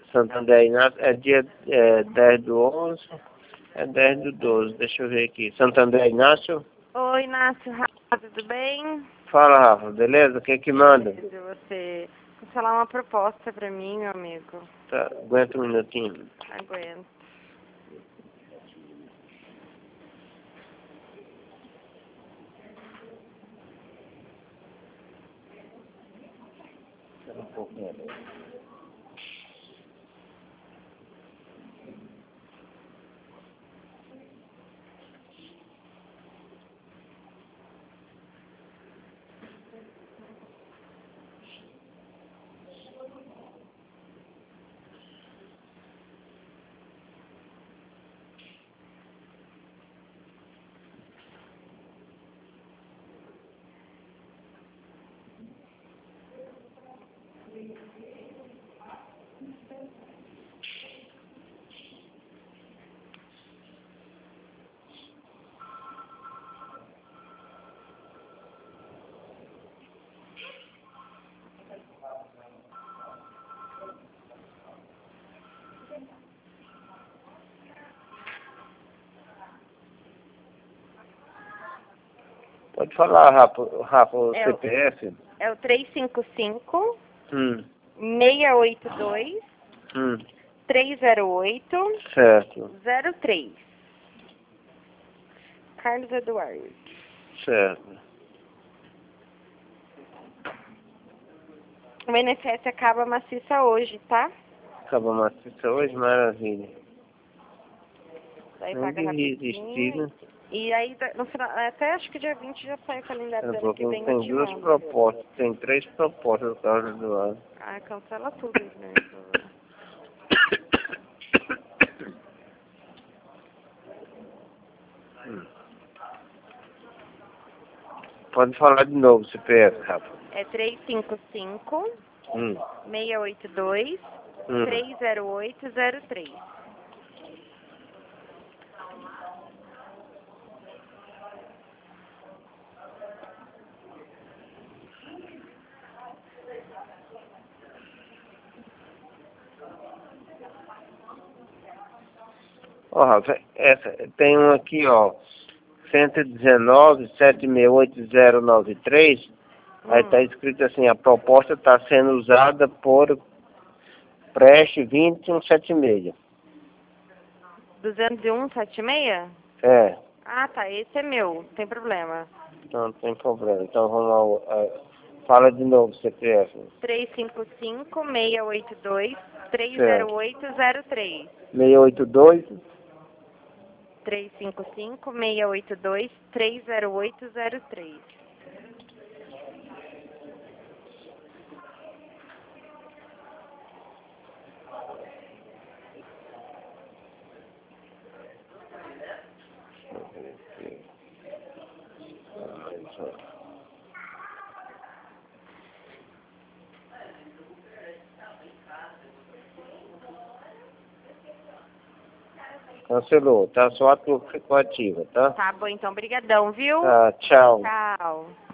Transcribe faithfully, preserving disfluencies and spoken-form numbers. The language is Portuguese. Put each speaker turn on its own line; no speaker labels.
Santander Inácio, é dia é, dez do onze, é dez do doze, deixa eu ver aqui. Santander Inácio?
Oi, Inácio, Rafa, tudo bem?
Fala, Rafa, beleza? O que que manda?
Beleza, você quer falar uma proposta pra mim, meu amigo?
Tá, aguenta um minutinho.
Aguento.
Um pouquinho. Pode falar, Rafa, Rafa, o
É
C
o-
P F?
É o três cinco cinco,
Hum,
seis oito dois,
hum,
três zero oito,
certo,
zero três. Carlos Eduardo.
certo.
O I N S S acaba maciça hoje, tá?
Acabou a maciça hoje, maravilha.
Daí
Nem
paga
de resistir,
rapidinho.
né?
E aí, da- no final, até acho que dia vinte já sai o calendário do
Ela
ano
falou
que
que
vem, eu
tem
te
duas
mando.
propostas, tem três propostas do Carlos Eduardo.
Ah, cancela tudo, né? por favor.
Hum. Pode falar de novo, C P F, Rafa.
É três cinco cinco,
Hum,
seis oito dois,
hum.
três zero oito zero três.
Ó, Rafa, essa, tem um aqui, ó, cento e dezenove, sete seis oito zero nove três, aí tá escrito assim, a proposta está sendo usada por Preste vinte e um setenta e seis.
duzentos e um, setenta e seis?
É,
Ah, tá, esse é meu, não tem problema.
não tem problema. Então vamos lá, ó, é, fala de novo, C P F.
três cinco cinco, seis oito dois, três zero
Certo.
oito zero três.
seis oito dois,
três cinco cinco, seis oito dois, três zero oito zero três.
cancelou, tá? Só a tua ficou ativa, tá?
Tá bom, então, brigadão, viu?
Tá, tchau.
Tchau.